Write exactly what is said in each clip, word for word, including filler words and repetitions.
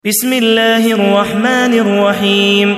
بسم الله الرحمن الرحيم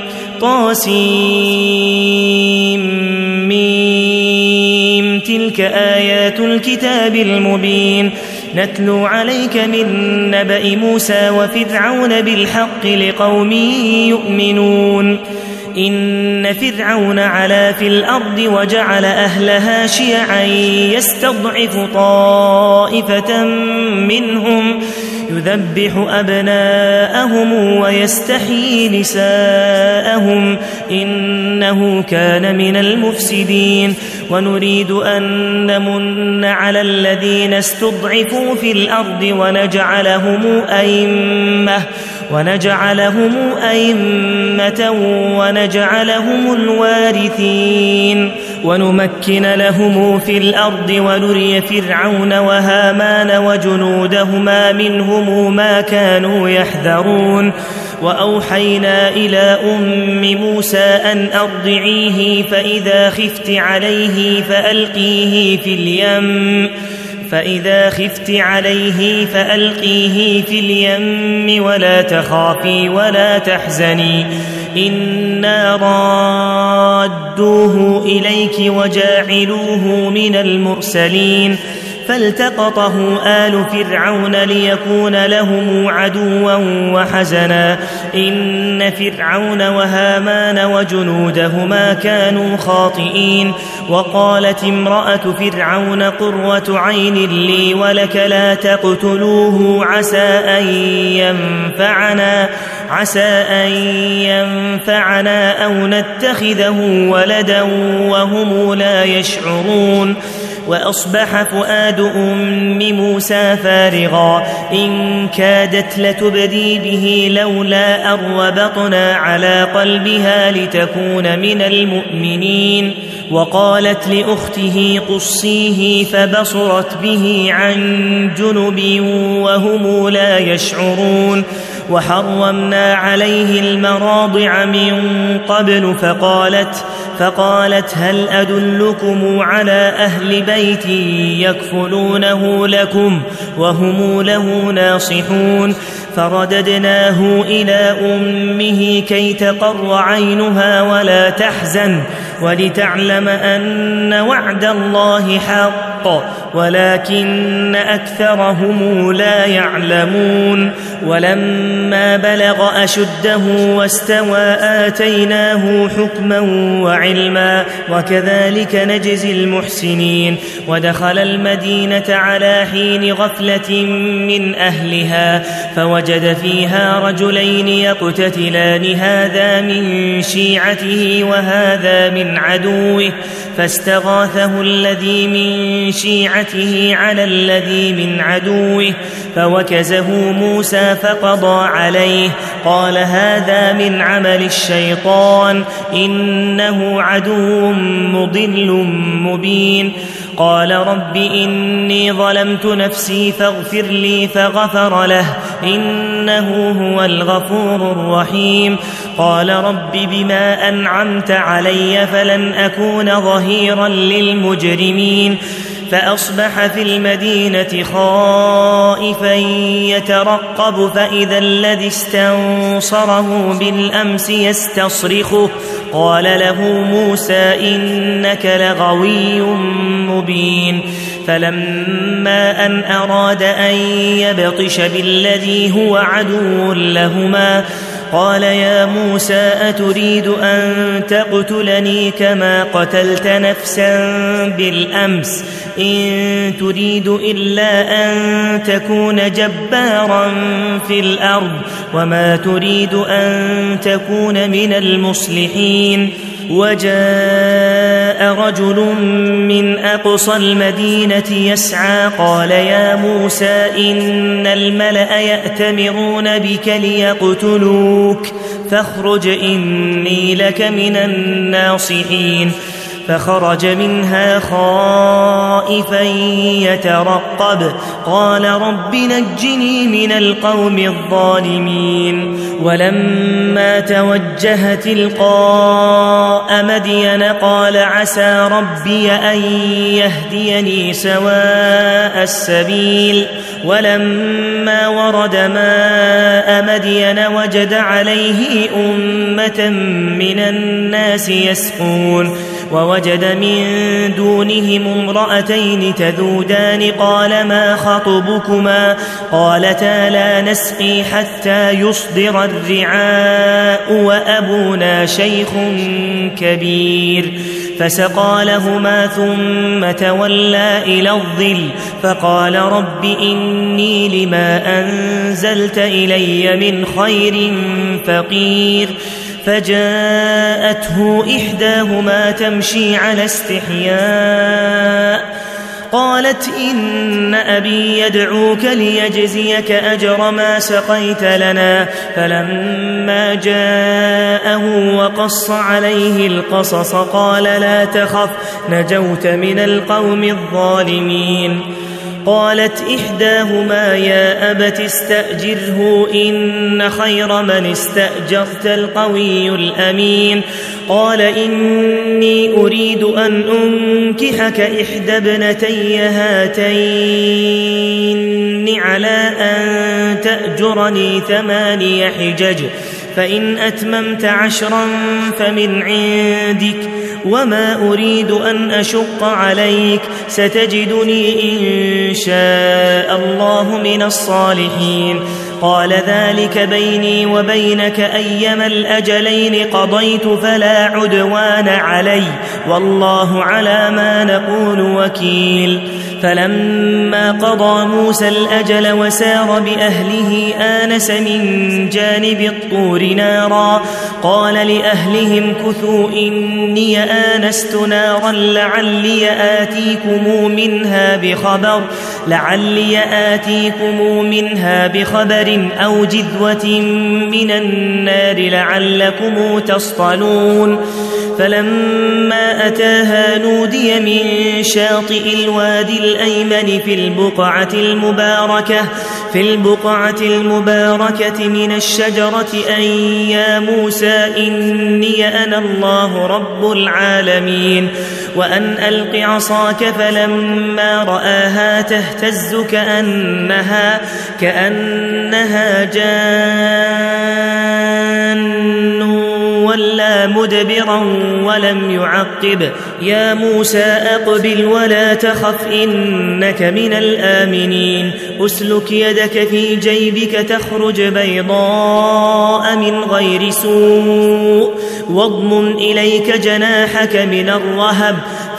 طاسيم تلك آيات الكتاب المبين نتلو عليك من نبأ موسى وفرعون بالحق لقوم يؤمنون إن فرعون علا في الأرض وجعل أهلها شيعا يستضعف طائفة منهم يذبح أبناءهم ويستحيي نساءهم إنه كان من المفسدين ونريد أن نمن على الذين استضعفوا في الأرض ونجعلهم أئمة ونجعلهم أئمة ونجعلهم الوارثين ونمكن لهم في الأرض ونري فرعون وهامان وجنودهما منهم ما كانوا يحذرون وأوحينا إلى أم موسى أن أرضعيه فإذا خفت عليه فألقيه في اليم فإذا خفت عليه فألقيه في اليم ولا تخافي ولا تحزني إنا رادوه إليك وجاعلوه من المرسلين فالتقطه آل فرعون ليكون لهم عدوا وحزنا إن فرعون وهامان وجنودهما كانوا خاطئين وقالت امرأة فرعون قرة عين لي ولك لا تقتلوه عسى أن ينفعنا عسى أن ينفعنا أو نتخذه ولدا وهم لا يشعرون وأصبح فؤاد أم موسى فارغا إن كادت لتبدي به لولا أن ربطنا على قلبها لتكون من المؤمنين وقالت لأخته قصيه فبصرت به عن جنب وهم لا يشعرون وحرمنا عليه المراضع من قبل فقالت فقالت هل أدلكم على أهل بيت يكفلونه لكم وهم له ناصحون فرددناه إلى أمه كي تقر عينها ولا تحزن ولتعلم أن وعد الله حق ولكن أكثرهم لا يعلمون ولما بلغ أشده واستوى آتيناه حكما وعلما وكذلك نجزي المحسنين ودخل المدينة على حين غفلة من أهلها فوجد فيها رجلين يقتتلان هذا من شيعته وهذا من عدوه فاستغاثه الذي من شيعته على الذي من عدوه فوكزه موسى فقضى عليه قال هذا من عمل الشيطان إنه عدو مضل مبين قال رب إني ظلمت نفسي فاغفر لي فغفر له إنه هو الغفور الرحيم قال رب بما أنعمت علي فلن أكون ظهيرا للمجرمين فأصبح في المدينة خائفا يترقب فإذا الذي استنصره بالأمس يستصرخه قال له موسى إنك لغوي مبين فلما أن أراد أن يبطش بالذي هو عدو لهما قال يا موسى أتريد أن تقتلني كما قتلت نفسا بالأمس إن تريد إلا أن تكون جبارا في الأرض وما تريد أن تكون من المصلحين وجاء رجل من أقصى المدينة يسعى قال يا موسى إن الملأ يأتمرون بك ليقتلوك فاخرج إني لك من الناصحين فخرج منها خائفا يترقب قال رب نجني من القوم الظالمين ولما توجه تلقاء مدين قال عسى ربي أن يهديني سواء السبيل ولما ورد ماء مدين وجد عليه أمة من الناس يسقون ووجد من دونهم امرأتين تذودان قال ما خطبكما قالتا لا نسقي حتى يصدر الرعاء وأبونا شيخ كبير فسقى لهما ثم تولى إلى الظل فقال رب إني لما أنزلت إلي من خير فقير فجاءته إحداهما تمشي على استحياء قالت إن أبي يدعوك ليجزيك أجر ما سقيت لنا فلما جاءه وقص عليه القصص قال لا تخف نجوت من القوم الظالمين قالت إحداهما يا أبت استأجره إن خير من استأجرت القوي الأمين قال إني أريد أن أنكحك إحدى ابنتي هاتين على أن تأجرني ثماني حجج فإن أتممت عشرا فمن عندك وما أريد أن أشق عليك ستجدني إن شاء الله من الصالحين قال ذلك بيني وبينك أيما الأجلين قضيت فلا عدوان علي والله على ما نقول وكيل فلما قضى موسى الأجل وسار بأهله آنس من جانب الطور نارا قال لأهلهم كثوا إني آنست نارا لعلي آتيكم منها بخبر لعلي آتيكم منها بخبر أو جذوة من النار لعلكم تصطلون فلما أتاها نودي من شاطئ الوادي الأيمن في البقعة المباركة في البقعة المباركة من الشجرة أن يا موسى إني أنا الله رب العالمين وأن ألق عصاك فلما رآها تهتز كأنها كأنها جان ولا مدبرا ولم يعقب يا موسى أقبل ولا تخف إنك من الآمنين أسلك يدك في جيبك تخرج بيضاء من غير سوء واضمم إليك جناحك من الرهب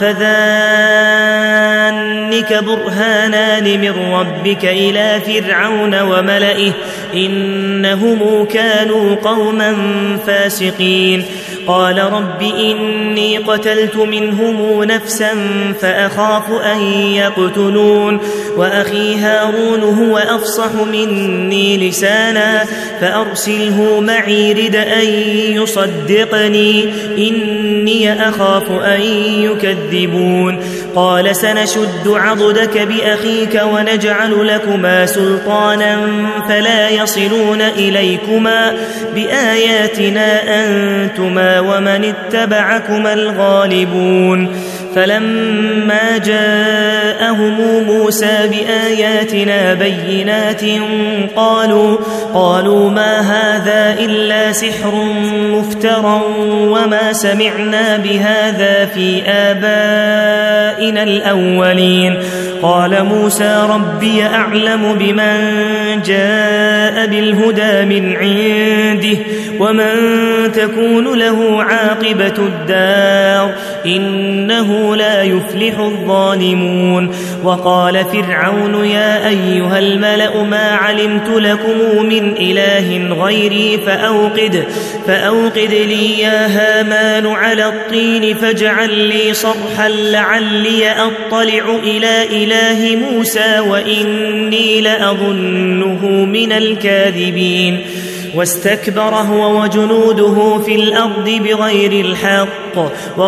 فذانك برهانان من ربك إلى فرعون وملئه إنهم كانوا قوما فاسقين قال رب إني قتلت منهم نفسا فأخاف أن يقتلون وأخي هارون هو أفصح مني لسانا فأرسله معي رد أن يصدقني إني أخاف أن يكذبون قال سنشد عضدك بأخيك ونجعل لكما سلطانا فلا يصلون إليكما بآياتنا أنتما ومن اتبعكما الغالبون فلما جاءهم موسى بآياتنا بينات قالوا قالوا ما هذا إلا سحر مفترى وما سمعنا بهذا في آبائنا الأولين قال موسى ربي أعلم بمن جاء بالهدى من عنده ومن تكون له عاقبة الدار إنه لا يفلح الظالمون وقال فرعون يا أيها الملأ ما علمت لكم من إله غيري فأوقد, فأوقد لي يا هامان على الطين فاجعل لي صرحا لعلي أطلع إلى إله موسى وإني لأظنه من الكاذبين واستكبر هو وجنوده في الأرض بغير الحق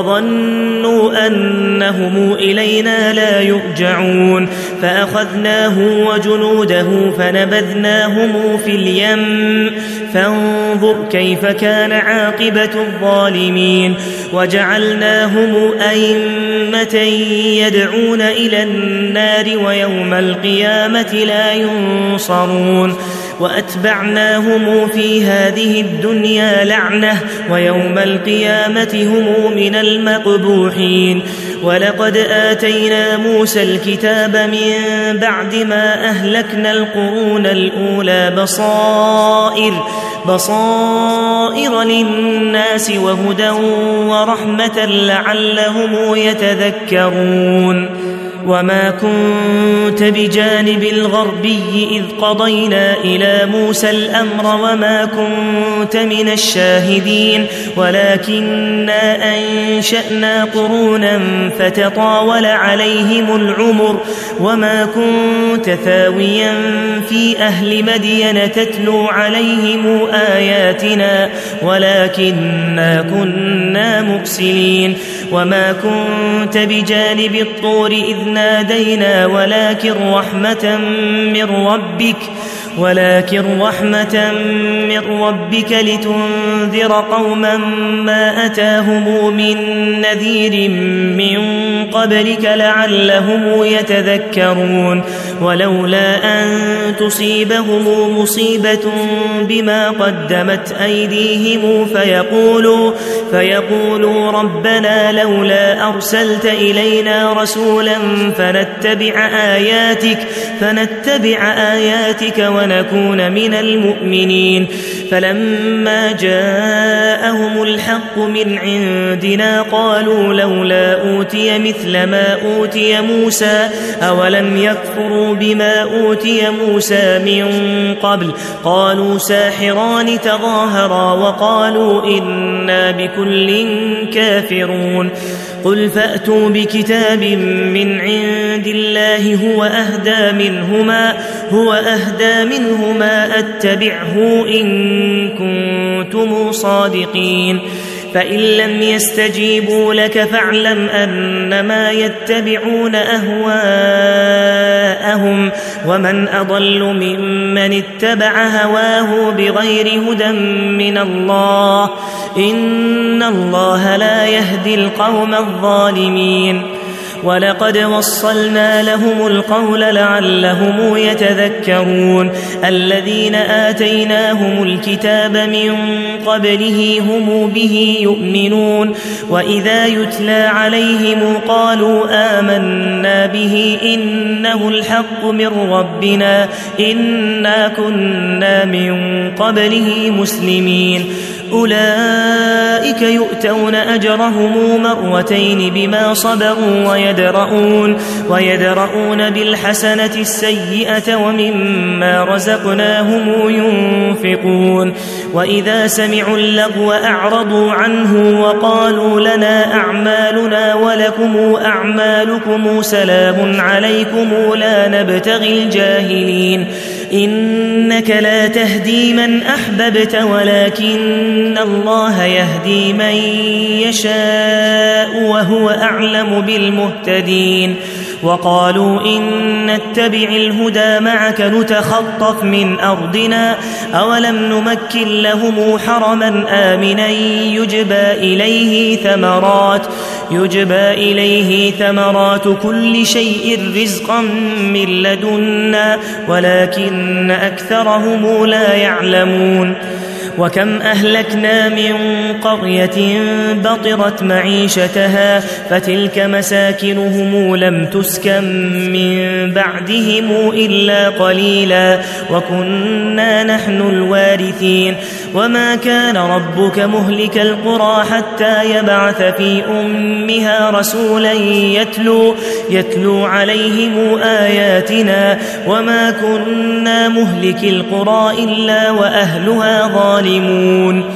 وظنوا أنهم إلينا لا يرجعون فأخذناه وجنوده فنبذناهم في اليم فانظر كيف كان عاقبة الظالمين وجعلناهم أئمة يدعون إلى النار ويوم القيامة لا ينصرون وأتبعناهم في هذه الدنيا لعنة ويوم القيامة هم من المقبوحين ولقد آتينا موسى الكتاب من بعد ما أهلكنا القرون الأولى بصائر بصائر للناس وهدى ورحمة لعلهم يتذكرون وما كنت بجانب الغربي إذ قضينا إلى موسى الأمر وما كنت من الشاهدين ولكننا أنشأنا قرونا فتطاول عليهم العمر وما كنت ثاويا في أهل مدين تتلو عليهم آياتنا ولكننا كنا مرسلين وما كنت بجانب الطور إذ نادينا ولكن رحمة من ربك ولكن رحمة من ربك لتنذر قوما ما أتاهم من نذير من قبلك لعلهم يتذكرون ولولا أن تصيبهم مصيبة بما قدمت أيديهم فيقولوا, فيقولوا ربنا لولا أرسلت إلينا رسولا فنتبع آياتك, فنتبع آياتك ونكون من المؤمنين فلما جاءهم الحق من عندنا قالوا لولا أوتي مثل ما أوتي موسى أولم يكفروا بما أوتي موسى من قبل قالوا ساحران تظاهرا وقالوا إنا بكل كافرون قل فأتوا بكتاب من عند الله هو أهدى منهما هو أهدى منهما أتبعه إن كنتم صادقين فإن لم يستجيبوا لك فاعلم أنما يتبعون أهواءهم ومن أضل ممن اتبع هواه بغير هدى من الله إن الله لا يهدي القوم الظالمين ولقد وصلنا لهم القول لعلهم يتذكرون الذين آتيناهم الكتاب من قبله هم به يؤمنون وإذا يتلى عليهم قالوا آمنا به إنه الحق من ربنا إنا كنا من قبله مسلمين أولئك يؤتون أجرهم مرتين بما صبروا ويدرؤون, ويدرؤون بالحسنة السيئة ومما رزقناهم ينفقون وإذا سمعوا اللغو أعرضوا عنه وقالوا لنا أعمالنا ولكم أعمالكم سلام عليكم لا نبتغي الجاهلين إنك لا تهدي من أحببت ولكن الله يهدي من يشاء وهو أعلم بالمهتدين وقالوا إن نتبع الهدى معك نتخطف من أرضنا أولم نمكن لهم حرما آمنا يجبى إليه ثمرات يجبى إليه ثمرات كل شيء رزقا من لدنا ولكن أكثرهم لا يعلمون وكم أهلكنا من قرية بطرت معيشتها فتلك مساكنهم لم تسكن من بعدهم إلا قليلا وكنا نحن الوارثين وما كان ربك مهلك القرى حتى يبعث في أمها رسولا يتلو, يتلو عليهم آياتنا وما كنا مهلك القرى إلا وأهلها ظالمون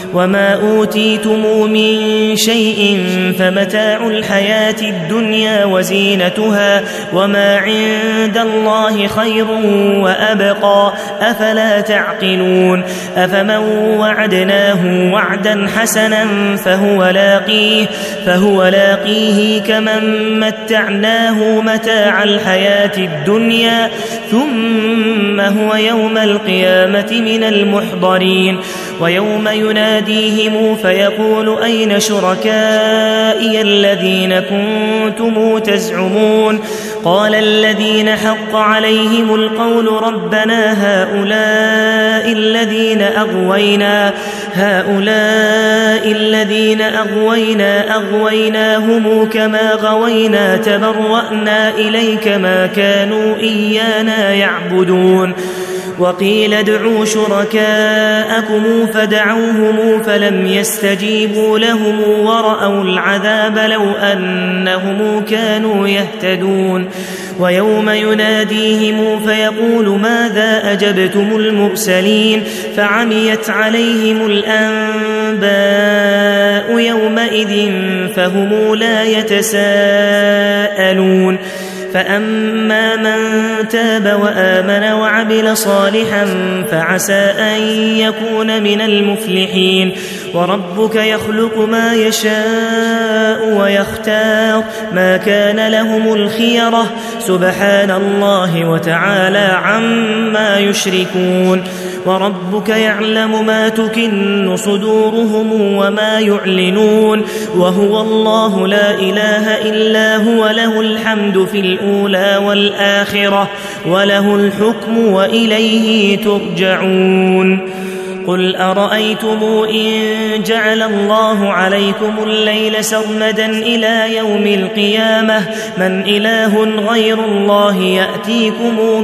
وما أوتيتم من شيء فمتاع الحياة الدنيا وزينتها وما عند الله خير وأبقى أفلا تعقلون أفمن وعدناه وعدا حسنا فهو لاقيه, فهو لاقيه كمن متعناه متاع الحياة الدنيا ثم هو يوم القيامة من المحضرين ويوم يناديهم فيقول أين شركائي الذين كنتم تزعمون قال الذين حق عليهم القول ربنا هؤلاء الذين أغوينا هؤلاء الذين أغوينا أغويناهم كما غوينا تبرأنا إليك ما كانوا إيانا يعبدون وقيل ادعوا شركاءكم فدعوهم فلم يستجيبوا لهم ورأوا العذاب لو أنهم كانوا يهتدون ويوم يناديهم فيقول ماذا أجبتم المرسلين فعميت عليهم الأنباء يومئذ فهم لا يتساءلون فأما من تاب وآمن وعمل صالحا فعسى أن يكون من المفلحين وربك يخلق ما يشاء ويختار ما كان لهم الخيرة سبحان الله وتعالى عما يشركون وربك يعلم ما تكن صدورهم وما يعلنون وهو الله لا إله إلا هو له الحمد في الأولى والآخرة وله الحكم وإليه ترجعون قل أرأيتم إن جعل الله عليكم الليل سرمدا إلى يوم القيامة من إله غير الله يأتيكم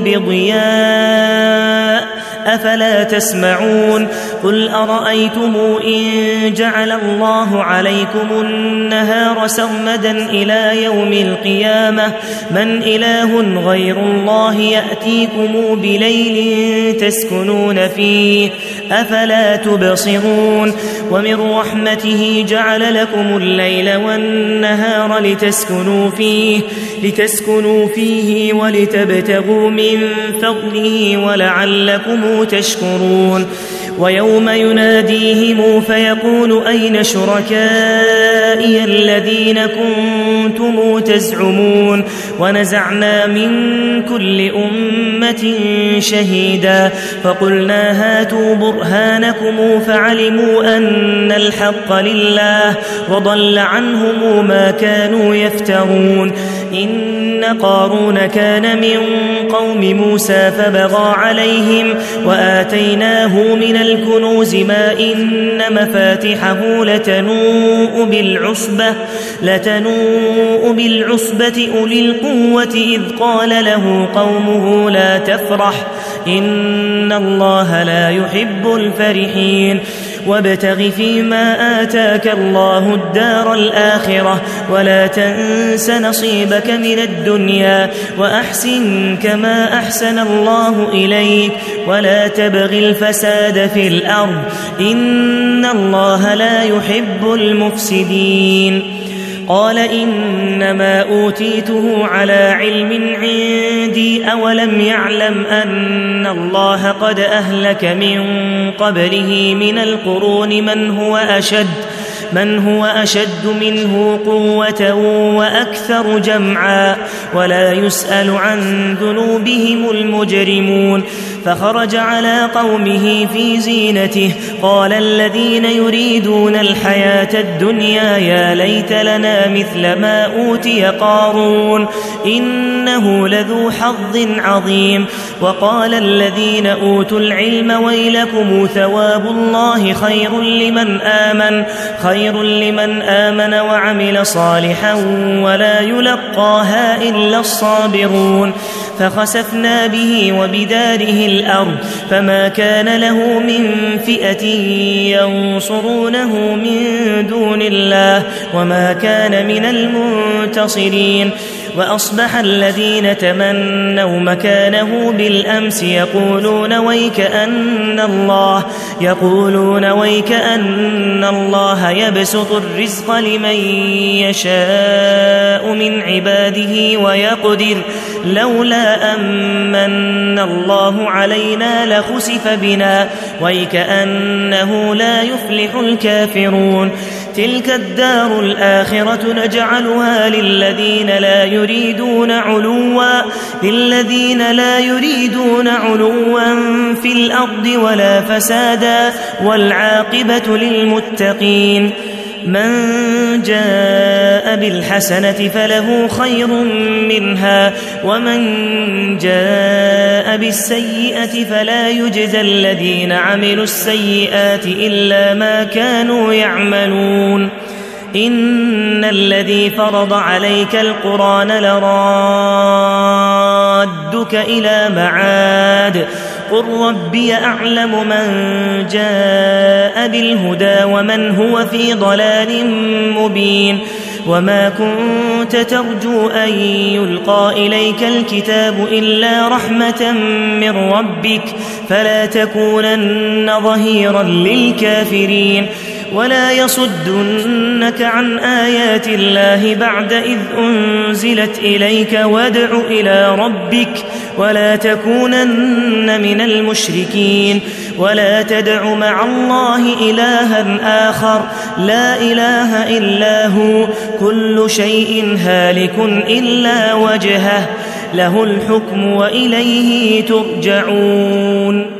بضياء أفلا تسمعون قل أرأيتم إن جعل الله عليكم النهار سرمدا إلى يوم القيامة من إله غير الله يأتيكم بليل تسكنون فيه أفلا تبصرون ومن رحمته جعل لكم الليل والنهار لتسكنوا فيه لتسكنوا فيه ولتبتغوا من فضله ولعلكم تشكرون ويوم يناديهم فيقول أين شركائي الذين كنتم تزعمون ونزعنا من كل أمة شهيدا فقلنا هاتوا برهانكم فعلموا أن الحق لله وضل عنهم ما كانوا يفترون إن قارون كان من قوم موسى فبغى عليهم وآتيناه من الكنوز ما إن مفاتحه لتنوء بالعصبة لتنوء بالعصبة أولي القوة إذ قال له قومه لا تفرح إن الله لا يحب الفرحين وابتغ فيما آتاك الله الدار الآخرة ولا تنس نصيبك من الدنيا وأحسن كما أحسن الله إليك ولا تبغ الفساد في الأرض إن الله لا يحب المفسدين قال إنما أوتيته على علم عندي أولم يعلم أن الله قد أهلك من قبله من القرون من هو أشد من هو أشد منه قوة وأكثر جمعا ولا يسأل عن ذنوبهم المجرمون فخرج على قومه في زينته قال الذين يريدون الحياة الدنيا يا ليت لنا مثل ما أوتي قارون إنه لذو حظ عظيم وقال الذين أوتوا العلم ويلكم ثواب الله خير لمن آمن خير لمن آمن وعمل صالحا ولا يلقاها إلا الصابرون فخسفنا به وبداره الأرض فما كان له من فئة ينصرونه من دون الله وما كان من المنتصرين وأصبح الذين تمنوا مكانه بالأمس يقولون ويكأن الله يقولون ويكأن الله يبسط الرزق لمن يشاء من عباده ويقدر لولا أمن الله علينا لخسف بنا ويكأنه لا يفلح الكافرون تلك الدار الآخرة نجعلها للذين لا يريدون علوا للذين لا يريدون علوا في الأرض ولا فسادا والعاقبة للمتقين من جاء بالحسنة فله خير منها ومن جاء بالسيئة فلا يجزى الذين عملوا السيئات إلا ما كانوا يعملون إن الذي فرض عليك القرآن لرادك إلى معاد قل ربي أعلم من جاء بالهدى ومن هو في ضلال مبين وما كنت ترجو أن يلقى إليك الكتاب إلا رحمة من ربك فلا تكونن ظهيرا للكافرين ولا يصدنك عن آيات الله بعد إذ أنزلت إليك وادع إلى ربك ولا تكونن من المشركين ولا تدع مع الله إلها آخر لا إله إلا هو كل شيء هالك إلا وجهه له الحكم وإليه ترجعون